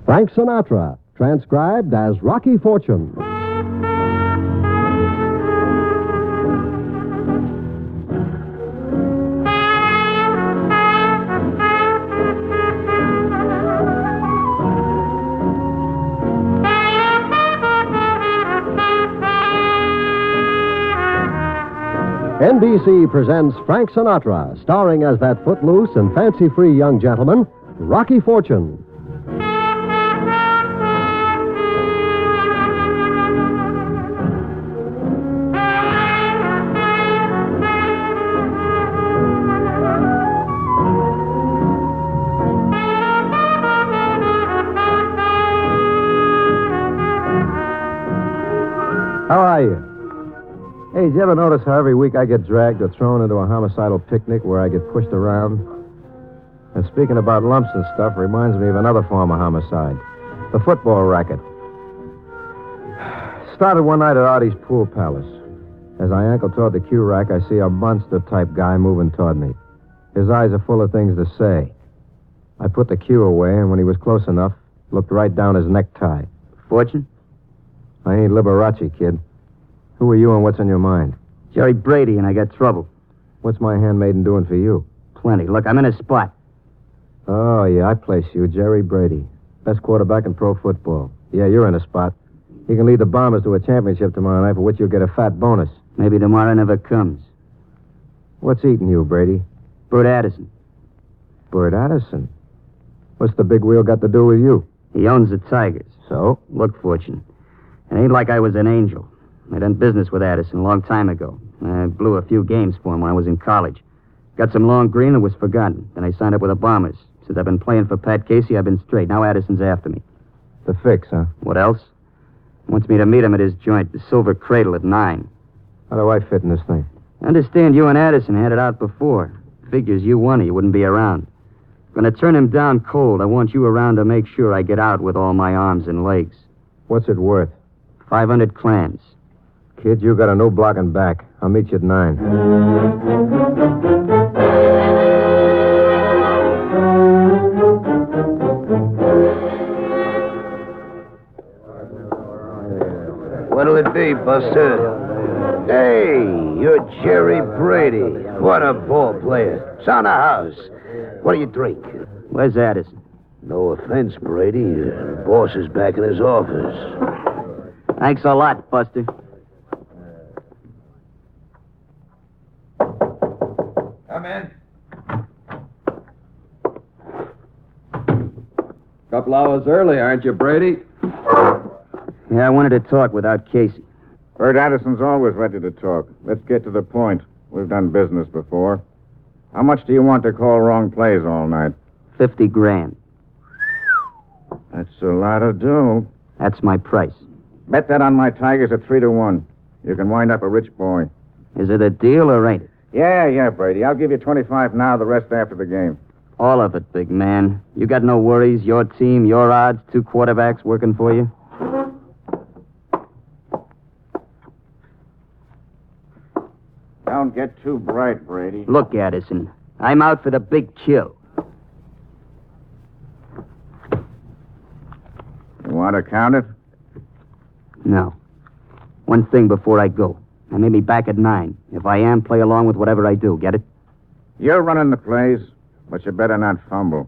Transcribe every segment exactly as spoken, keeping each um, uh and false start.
Frank Sinatra, transcribed as Rocky Fortune. N B C presents Frank Sinatra, starring as that footloose and fancy-free young gentleman, Rocky Fortune. How are you? Hey, did you ever notice how every week I get dragged or thrown into a homicidal picnic where I get pushed around? And speaking about lumps and stuff reminds me of another form of homicide. The football racket. Started one night at Artie's pool palace. As I ankle toward the cue rack, I see a monster-type guy moving toward me. His eyes are full of things to say. I put the cue away, and when he was close enough, looked right down his necktie. Fortune? I ain't Liberace, kid. Who are you and what's on your mind? Jerry Brady, and I got trouble. What's my handmaiden doing for you? Plenty. Look, I'm in a spot. Oh, yeah, I place you, Jerry Brady. Best quarterback in pro football. Yeah, you're in a spot. You can lead the Bombers to a championship tomorrow night, for which you'll get a fat bonus. Maybe tomorrow never comes. What's eating you, Brady? Bert Addison. Bert Addison? What's the big wheel got to do with you? He owns the Tigers. So? Look, Fortune, it ain't like I was an angel. I done business with Addison a long time ago. I blew a few games for him when I was in college. Got some long green and was forgotten. Then I signed up with the Bombers. Since I've been playing for Pat Casey, I've been straight. Now Addison's after me. The fix, huh? What else? Wants me to meet him at his joint, the Silver Cradle, at nine. How do I fit in this thing? Understand you and Addison had it out before. Figures you won or you wouldn't be around. Gonna turn him down cold. I want you around to make sure I get out with all my arms and legs. What's it worth? five hundred clams. Kid, you got a no blocking back. I'll meet you at nine. What'll it be, Buster? Hey, you're Jerry Brady. What a ball player. It's on the house. What do you drink? Where's Addison? No offense, Brady. The boss is back in his office. Thanks a lot, Buster. Come in. Couple hours early, aren't you, Brady? Yeah, I wanted to talk without Casey. Bert Addison's always ready to talk. Let's get to the point. We've done business before. How much do you want to call wrong plays all night? Fifty grand. That's a lot of dough. That's my price. Bet that on my Tigers at three to one. You can wind up a rich boy. Is it a deal or ain't it? Yeah, yeah, Brady. I'll give you twenty-five now, the rest after the game. All of it, big man. You got no worries. Your team, your odds, two quarterbacks working for you. Don't get too bright, Brady. Look, Addison, I'm out for the big kill. You want to count it? No. One thing before I go. I may be back at nine. If I am, play along with whatever I do. Get it? You're running the plays, but you better not fumble.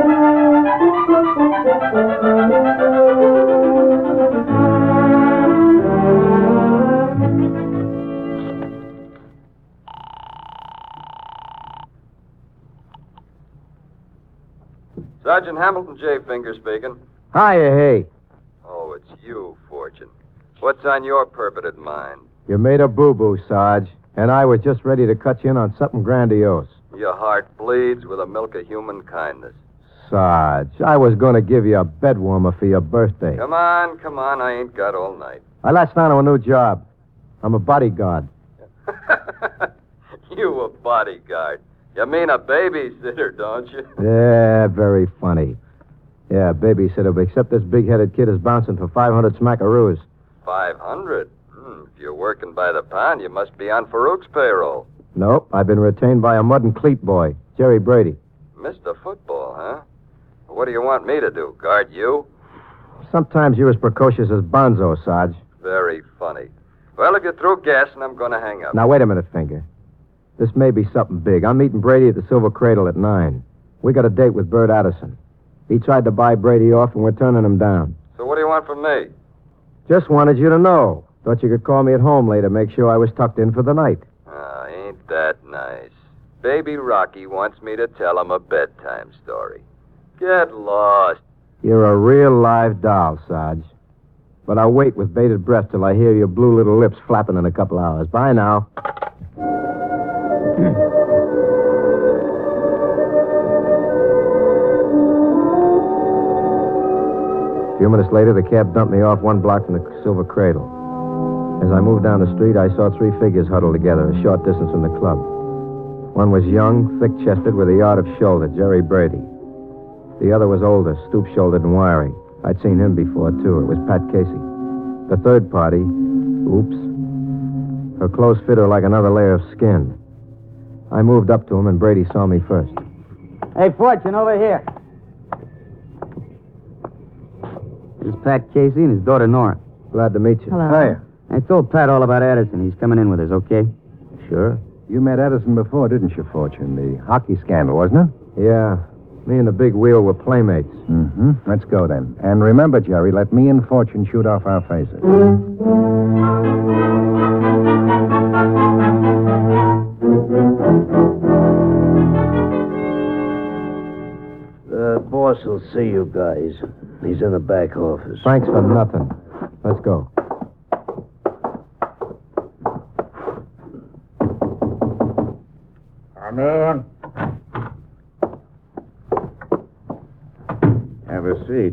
Sergeant Hamilton J. Finger speaking. Hiya, hey. Oh, it's you, Fortune. What's on your perverted mind? You made a boo-boo, Sarge, and I was just ready to cut you in on something grandiose. Your heart bleeds with the milk of human kindness. Sarge, I was going to give you a bed warmer for your birthday. Come on, come on. I ain't got all night. I latched on to a new job. I'm a bodyguard. You a bodyguard. You mean a babysitter, don't you? Yeah, very funny. Yeah, babysitter, but except this big-headed kid is bouncing for five hundred smackaroos. Five hundred? Hmm, if you're working by the pound, you must be on Farouk's payroll. Nope, I've been retained by a mud and cleat boy, Jerry Brady. Mister Football, huh? What do you want me to do, guard you? Sometimes you're as precocious as Bonzo, Sarge. Very funny. Well, if you're through guessing, I'm going to hang up. Now, wait a minute, Finger. This may be something big. I'm meeting Brady at the Silver Cradle at nine. We got a date with Bert Addison. He tried to buy Brady off, and we're turning him down. So what do you want from me? Just wanted you to know. Thought you could call me at home later, make sure I was tucked in for the night. Ah, ain't that nice. Baby Rocky wants me to tell him a bedtime story. Get lost. You're a real live doll, Sarge. But I'll wait with bated breath till I hear your blue little lips flapping in a couple hours. Bye now. A few minutes later, the cab dumped me off one block from the Silver Cradle. As I moved down the street, I saw three figures huddled together a short distance from the club. One was young, thick-chested, with a yard of shoulder, Jerry Brady. The other was older, stoop-shouldered and wiry. I'd seen him before, too. It was Pat Casey. The third party, oops, her clothes fit her like another layer of skin. I moved up to him, and Brady saw me first. Hey, Fortune, over here. This is Pat Casey and his daughter, Nora. Glad to meet you. Hello. Hiya. I told Pat all about Addison. He's coming in with us, okay? Sure. You met Edison before, didn't you, Fortune? The hockey scandal, wasn't it? Yeah. Me and the big wheel were playmates. Mm-hmm. Let's go, then. And remember, Jerry, let me and Fortune shoot off our faces. The boss will see you guys. He's in the back office. Thanks for nothing. Let's go. Come in. Have a seat.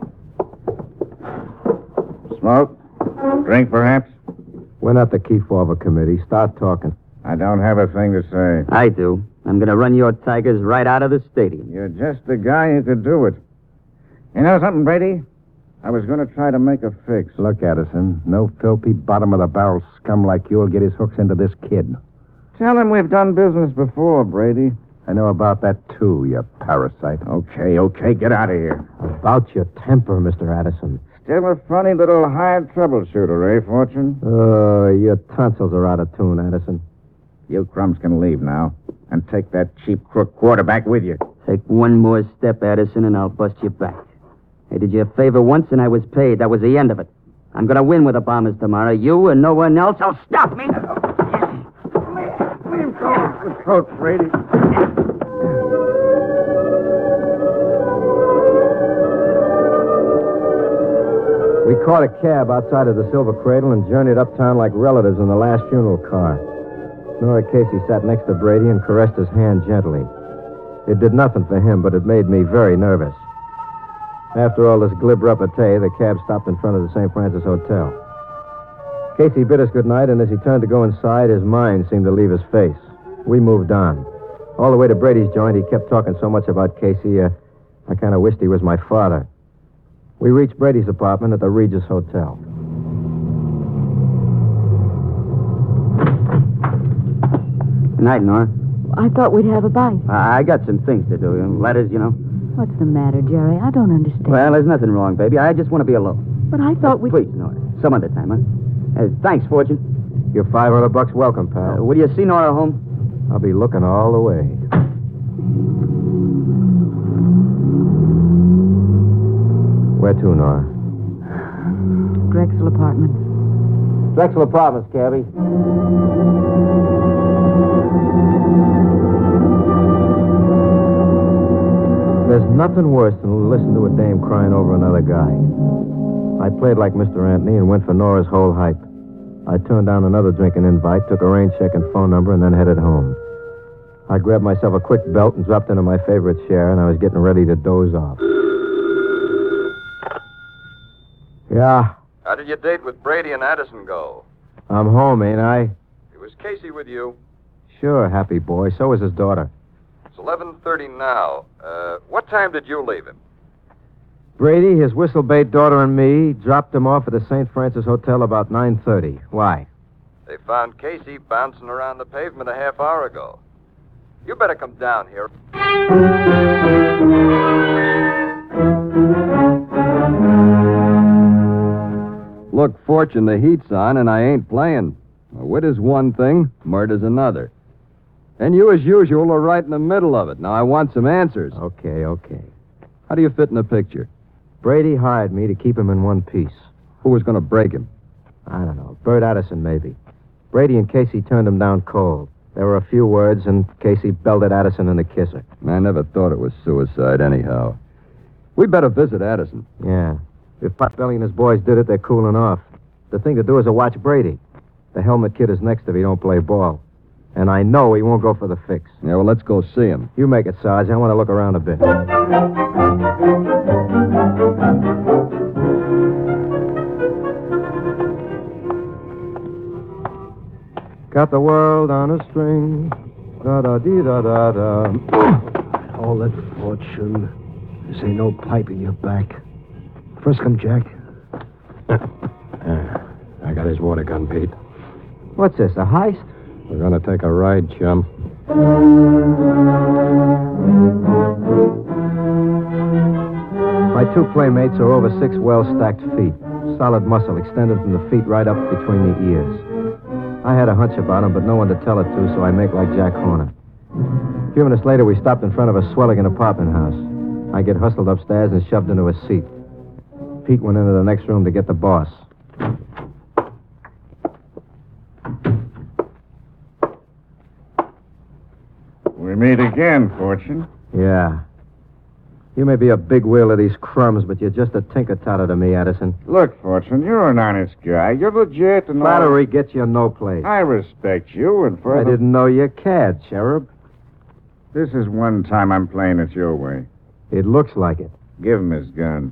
Smoke? Drink, perhaps? We're not the Kefauver committee. Start talking. I don't have a thing to say. I do. I'm going to run your Tigers right out of the stadium. You're just the guy who could do it. You know something, Brady? I was going to try to make a fix. Look, Addison, no filthy bottom-of-the-barrel scum like you'll get his hooks into this kid. Tell him we've done business before, Brady. I know about that, too, you parasite. Okay, okay, get out of here. About your temper, Mister Addison. Still a funny little hired troubleshooter, eh, Fortune? Oh, your tonsils are out of tune, Addison. You crumbs can leave now. And take that cheap crook quarterback with you. Take one more step, Addison, and I'll bust you back. I did you a favor once, and I was paid. That was the end of it. I'm going to win with the Bombers tomorrow. You and no one else will stop me. Leave go. The throat, Brady. We caught a cab outside of the Silver Cradle and journeyed uptown like relatives in the last funeral car. Nora Casey sat next to Brady and caressed his hand gently. It did nothing for him, but it made me very nervous. After all this glib repartee, the cab stopped in front of the Saint Francis Hotel. Casey bid us goodnight, and as he turned to go inside, his mind seemed to leave his face. We moved on. All the way to Brady's joint, he kept talking so much about Casey, uh, I kind of wished he was my father. We reached Brady's apartment at the Regis Hotel. Good night, Nora. I thought we'd have a bite. I I got some things to do. Letters, you know. What's the matter, Jerry? I don't understand. Well, there's nothing wrong, baby. I just want to be alone. But I thought we'd... Please, Nora. Some other time, huh? Uh, thanks, Fortune. Your five hundred bucks welcome, pal. Uh, will you see Nora home? I'll be looking all the way. Where to, Nora? Drexel Apartments. Drexel Apartments, Cabby. There's nothing worse than to listen to a dame crying over another guy. I played like Mister Anthony and went for Nora's whole hype. I turned down another drinking invite, took a rain check and phone number, and then headed home. I grabbed myself a quick belt and dropped into my favorite chair, and I was getting ready to doze off. Yeah, How did your date with Brady and Addison go? I'm home, ain't I? It was Casey with you. Sure, happy boy. So is his daughter. It's eleven thirty now. Uh, what time did you leave him? Brady, his whistlebait daughter, and me dropped him off at the Saint Francis Hotel about nine thirty. Why? They found Casey bouncing around the pavement a half hour ago. You better come down here. Thank you. Fortune, the heat's on, and I ain't playing. A wit is one thing, murder's another. And you, as usual, are right in the middle of it. Now, I want some answers. Okay, okay. How do you fit in the picture? Brady hired me to keep him in one piece. Who was going to break him? I don't know. Bert Addison, maybe. Brady and Casey turned him down cold. There were a few words, and Casey belted Addison in the kisser. I never thought it was suicide, anyhow. We'd better visit Addison. Yeah. If Potbelly and his boys did it, they're cooling off. The thing to do is to watch Brady. The helmet kid is next if he don't play ball. And I know he won't go for the fix. Yeah, well, let's go see him. You make it, Sarge. I want to look around a bit. Got the world on a string. Da-da-dee-da-da-da. Hold it, Fortune. This ain't no pipe in your back. Frisk him, Jack. Uh, I got his water gun, Pete. What's this, a heist? We're gonna take a ride, chum. My two playmates are over six well-stacked feet. Solid muscle extended from the feet right up between the ears. I had a hunch about them, but no one to tell it to, so I make like Jack Horner. A few minutes later, we stopped in front of a Swelligan apartment house. I get hustled upstairs and shoved into a seat. Pete went into the next room to get the boss. We meet again, Fortune. Yeah. You may be a big wheel of these crumbs, but you're just a tinker-totter to me, Addison. Look, Fortune, you're an honest guy. You're legit and all. Flattery gets you no place. I respect you, and for I didn't know you cared, Cherub. This is one time I'm playing it your way. It looks like it. Give him his gun.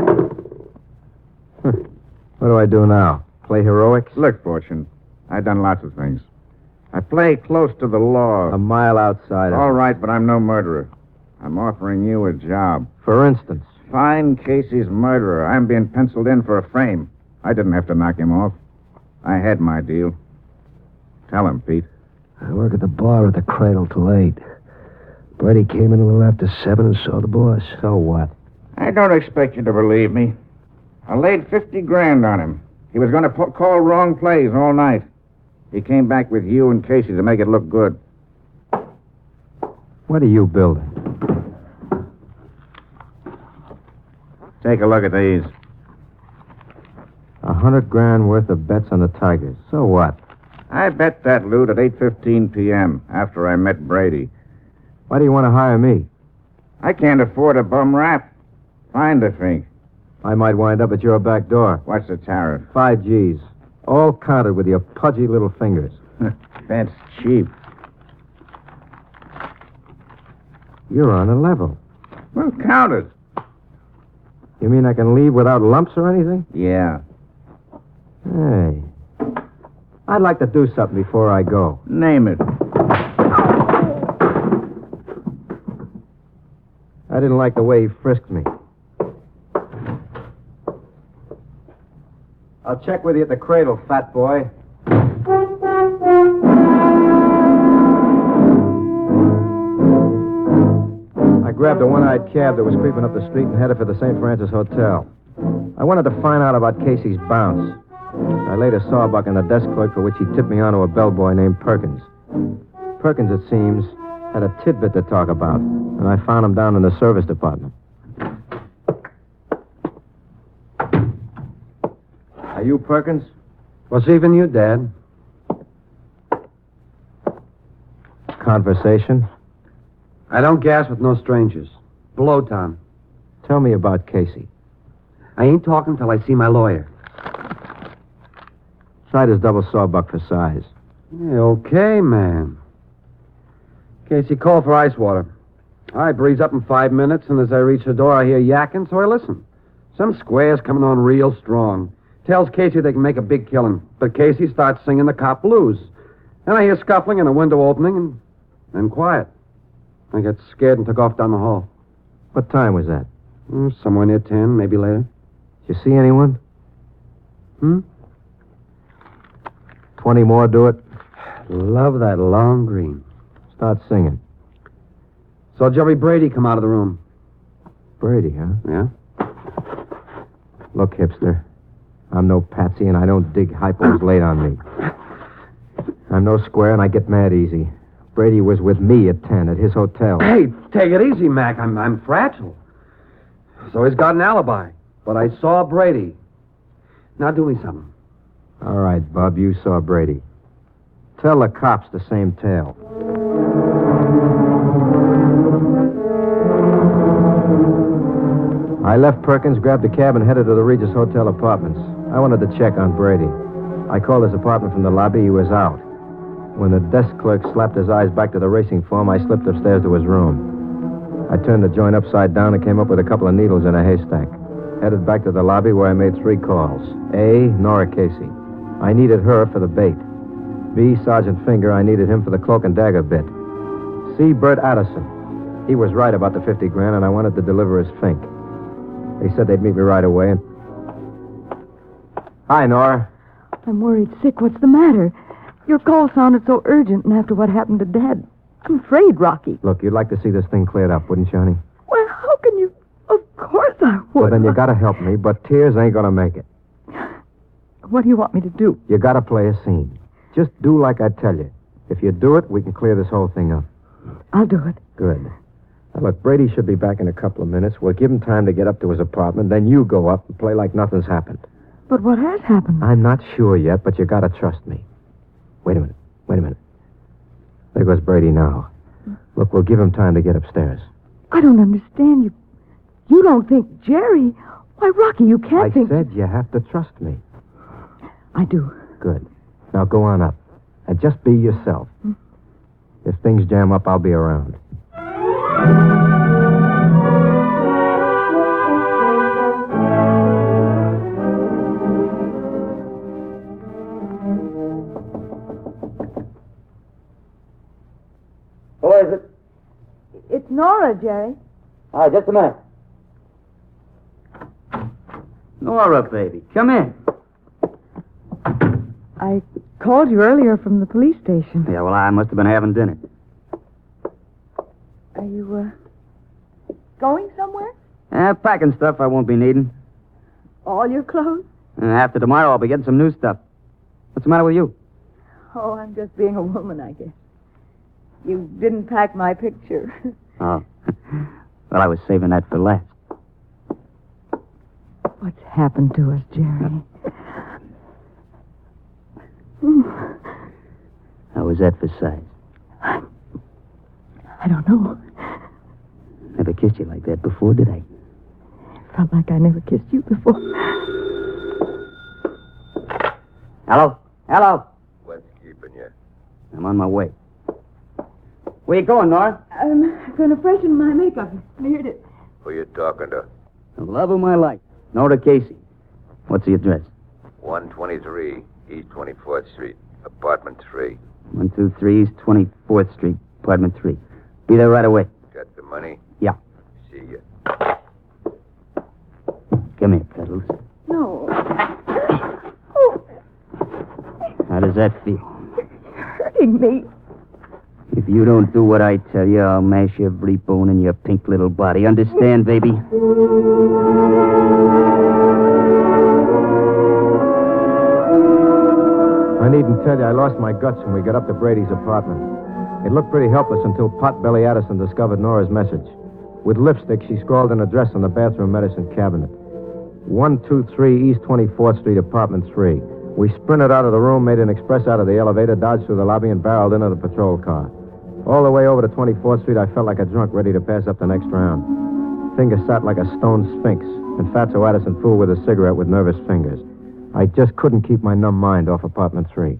What do I do now? Play heroics? Look, Fortune, I've done lots of things. I play close to the law. A mile outside of All it. right, but I'm no murderer. I'm offering you a job. For instance? Find Casey's murderer. I'm being penciled in for a frame. I didn't have to knock him off. I had my deal. Tell him, Pete. I work at the bar at the Cradle till eight. Brady came in a little after seven and saw the boss. So what? I don't expect you to believe me. I laid fifty grand on him. He was going to po- call wrong plays all night. He came back with you and Casey to make it look good. What are you building? Take a look at these. A hundred grand worth of bets on the Tigers. So what? I bet that loot at eight fifteen p.m. after I met Brady. Why do you want to hire me? I can't afford a bum rap. Find a thing. I might wind up at your back door. What's the tariff? Five G's. All counted with your pudgy little fingers. That's cheap. You're on a level. Well, count it. You mean I can leave without lumps or anything? Yeah. Hey. I'd like to do something before I go. Name it. I didn't like the way he frisked me. I'll check with you at the Cradle, fat boy. I grabbed a one-eyed cab that was creeping up the street and headed for the Saint Francis Hotel. I wanted to find out about Casey's bounce. I laid a sawbuck in the desk clerk for which he tipped me onto a bellboy named Perkins. Perkins, it seems, had a tidbit to talk about, and I found him down in the service department. Are you Perkins? What's even you, Dad? Conversation? I don't gas with no strangers. Blow time. Tell me about Casey. I ain't talking till I see my lawyer. Try his double sawbuck for size. Yeah, okay, man. Casey called for ice water. I breeze up in five minutes, and as I reach the door, I hear yakking, so I listen. Some square's coming on real strong. Tells Casey they can make a big killing, but Casey starts singing the cop blues. Then I hear scuffling and a window opening, and then quiet. I got scared and took off down the hall. What time was that? Mm, somewhere near ten, maybe later. Did you see anyone? Hmm? Twenty more do it. Love that long green. Start singing. Saw Jerry Brady come out of the room. Brady, huh? Yeah? Look, hipster, I'm no patsy, and I don't dig hypos late on me. I'm no square, and I get mad easy. Brady was with me at ten at his hotel. Hey, take it easy, Mac. I'm, I'm fragile. So he's got an alibi. But I saw Brady. Now do me something. All right, Bub, you saw Brady. Tell the cops the same tale. I left Perkins, grabbed a cab, and headed to the Regis Hotel apartments. I wanted to check on Brady. I called his apartment from the lobby. He was out. When the desk clerk slapped his eyes back to the racing form, I slipped upstairs to his room. I turned the joint upside down and came up with a couple of needles in a haystack. Headed back to the lobby where I made three calls. A, Nora Casey. I needed her for the bait. B, Sergeant Finger. I needed him for the cloak and dagger bit. C, Bert Addison. He was right about the fifty grand, and I wanted to deliver his fink. They said they'd meet me right away, and... Hi, Nora. I'm worried sick. What's the matter? Your call sounded so urgent, and after what happened to Dad, I'm afraid, Rocky. Look, you'd like to see this thing cleared up, wouldn't you, honey? Well, how can you... Of course I would. Well, then you gotta help me, but tears ain't gonna make it. What do you want me to do? You gotta play a scene. Just do like I tell you. If you do it, we can clear this whole thing up. I'll do it. Good. Now, look, Brady should be back in a couple of minutes. We'll give him time to get up to his apartment. Then you go up and play like nothing's happened. But what has happened? I'm not sure yet, but you gotta trust me. Wait a minute. Wait a minute. There goes Brady now. Look, we'll give him time to get upstairs. I don't understand. You You don't think Jerry... Why, Rocky, you can't I think... said you have to trust me. I do. Good. Now go on up. And just be yourself. Hmm? If things jam up, I'll be around. Who is it? It's Nora, Jerry. All right, just a minute. Nora, baby, come in. I called you earlier from the police station. Yeah, well, I must have been having dinner. Are you, uh, going somewhere? Eh, packing stuff I won't be needing. All your clothes? And after tomorrow, I'll be getting some new stuff. What's the matter with you? Oh, I'm just being a woman, I guess. You didn't pack my picture. Oh. Well, I was saving that for last. What's happened to us, Jerry? How was that for size? I don't know. Never kissed you like that before, did I? Felt like I never kissed you before. Hello? Hello? What's keeping you? I'm on my way. Where you going, Nora? I'm going to freshen my makeup. I smeared it. Who you talking to? The love of my life. Nora Casey. What's the address? one twenty-three East twenty-fourth Street, apartment three. one two three East twenty-fourth Street, apartment three. Be there right away. Got the money? Yeah. See ya. Come here, Cuddles. No. Oh. How does that feel? You're hurting me. If you don't do what I tell you, I'll mash every bone in your pink little body. Understand, baby? I needn't tell you, I lost my guts when we got up to Brady's apartment. It looked pretty helpless until Potbelly Addison discovered Nora's message. With lipstick, she scrawled an address on the bathroom medicine cabinet. one two three East twenty-fourth Street, apartment three. We sprinted out of the room, made an express out of the elevator, dodged through the lobby, and barreled into the patrol car. All the way over to twenty-fourth Street, I felt like a drunk ready to pass up the next round. Finger sat like a stone sphinx, and Fatso Addison fooled with a cigarette with nervous fingers. I just couldn't keep my numb mind off apartment three.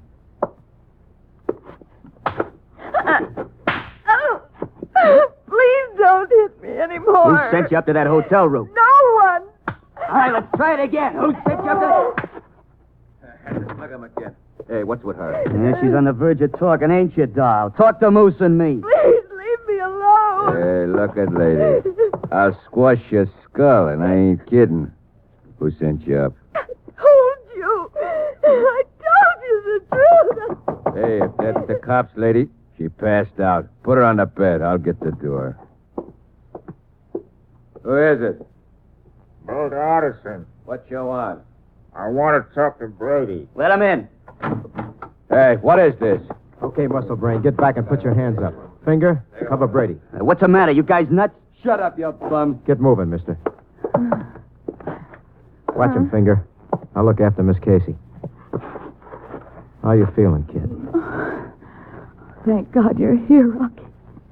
Please don't hit me anymore. Who sent you up to that hotel room? No one. All right, let's try it again. Who sent you up to that... Look him again. Hey, what's with her? Yeah, she's on the verge of talking, ain't you, doll? Talk to Moose and me. Please leave me alone. Hey, look at lady. I'll squash your skull, and I ain't kidding. Who sent you up? Told you. I told you the truth. Hey, if that's the cops, lady, she passed out. Put her on the bed. I'll get the door. Who is it? Bert Addison. What you want? I want to talk to Brady. Let him in. Hey, what is this? Okay, Muscle Brain, get back and put your hands up. Finger, cover Brady. Uh, what's the matter? You guys nuts? Shut up, you bum. Get moving, mister. Watch him, Finger. I'll look after Miss Casey. How you feeling, kid? Thank God you're here, Rocky.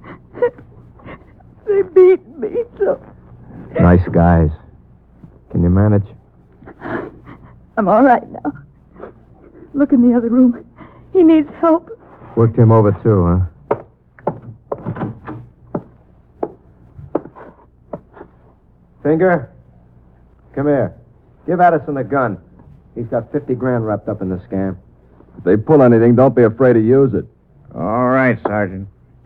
They beat me so. Nice guys. Can you manage? I'm all right now. Look in the other room. He needs help. Worked him over, too, huh? Finger, come here. Give Addison a gun. He's got fifty grand wrapped up in the scam. If they pull anything, don't be afraid to use it. All right, Sergeant.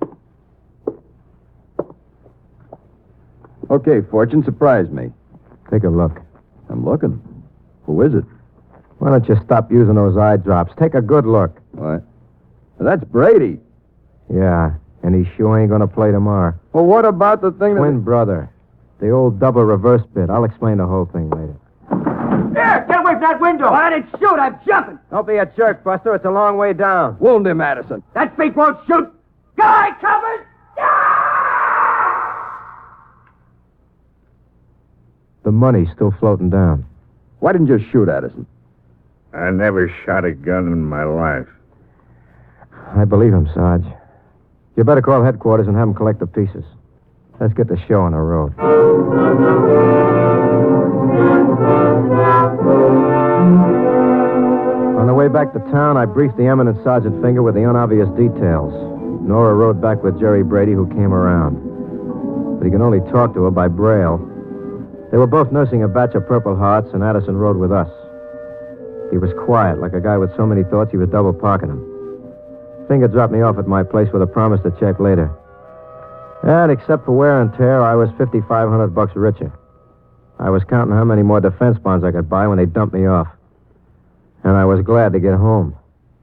Okay, Fortune, surprise me. Take a look. I'm looking. Who is it? Why don't you stop using those eye drops? Take a good look. What? That's Brady. Yeah, and he sure ain't gonna play tomorrow. Well, what about the thing Twin that... brother. The old double reverse bit. I'll explain the whole thing later. Here, get away from that window. Why didn't shoot? I'm jumping. Don't be a jerk, Buster. It's a long way down. Wound him, Addison. That feet won't shoot. Guy covered. The money's still floating down. Why didn't you shoot Addison? I never shot a gun in my life. I believe him, Sarge. You better call headquarters and have them collect the pieces. Let's get the show on the road. On the way back to town, I briefed the eminent Sergeant Finger with the unobvious details. Nora rode back with Jerry Brady, who came around. But he could only talk to her by braille. They were both nursing a batch of Purple Hearts, and Addison rode with us. He was quiet, like a guy with so many thoughts he was double parking them. Finger dropped me off at my place with a promise to check later. And except for wear and tear, I was fifty-five hundred bucks richer. I was counting how many more defense bonds I could buy when they dumped me off. And I was glad to get home.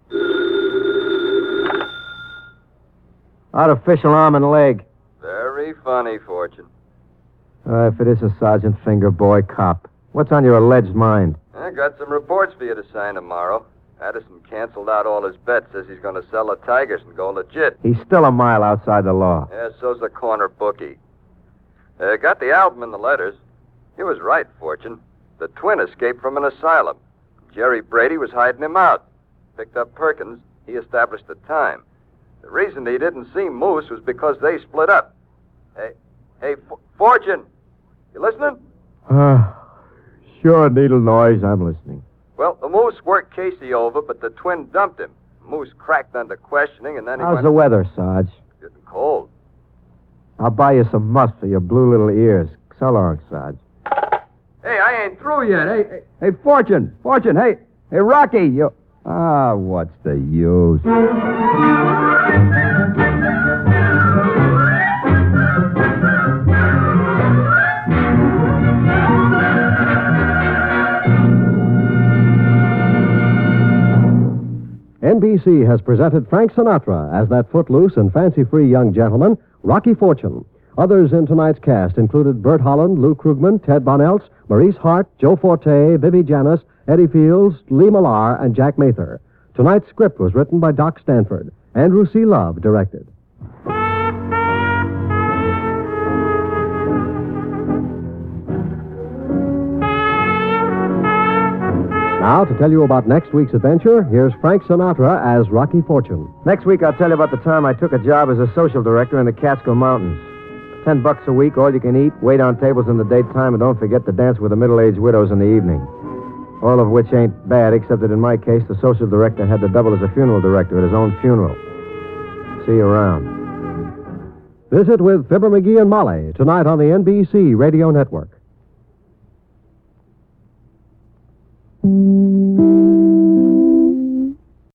Artificial arm and leg. Very funny, Fortune. Uh, if it isn't Sergeant Finger, boy, cop. What's on your alleged mind? I got some reports for you to sign tomorrow. Addison canceled out all his bets, says he's going to sell the Tigers and go legit. He's still a mile outside the law. Yeah, so's the corner bookie. Uh, got the album and the letters. He was right, Fortune. The twin escaped from an asylum. Jerry Brady was hiding him out. Picked up Perkins. He established the time. The reason he didn't see Moose was because they split up. Hey, hey, F- Fortune, you listening? Uh, sure, needle noise. I'm listening. Well, the Moose worked Casey over, but the twin dumped him. Moose cracked under questioning, and then he How's went... the weather, Sarge? Getting cold. I'll buy you some musk for your blue little ears. So long, Sarge. Hey, I ain't through yet. Hey, hey, hey, Fortune, Fortune, hey, hey, Rocky, you... Ah, what's the use? N B C has presented Frank Sinatra as that footloose and fancy-free young gentleman, Rocky Fortune. Others in tonight's cast included Bert Holland, Lou Krugman, Ted Bonelts, Maurice Hart, Joe Forte, Vivi Janis, Eddie Fields, Lee Millar, and Jack Mather. Tonight's script was written by Doc Stanford. Andrew C. Love directed. Now, to tell you about next week's adventure, here's Frank Sinatra as Rocky Fortune. Next week, I'll tell you about the time I took a job as a social director in the Catskill Mountains. Ten bucks a week, all you can eat, wait on tables in the daytime, and don't forget to dance with the middle-aged widows in the evening. All of which ain't bad, except that in my case, the social director had to double as a funeral director at his own funeral. See you around. Visit with Fibber McGee and Molly tonight on the N B C Radio Network. Mm.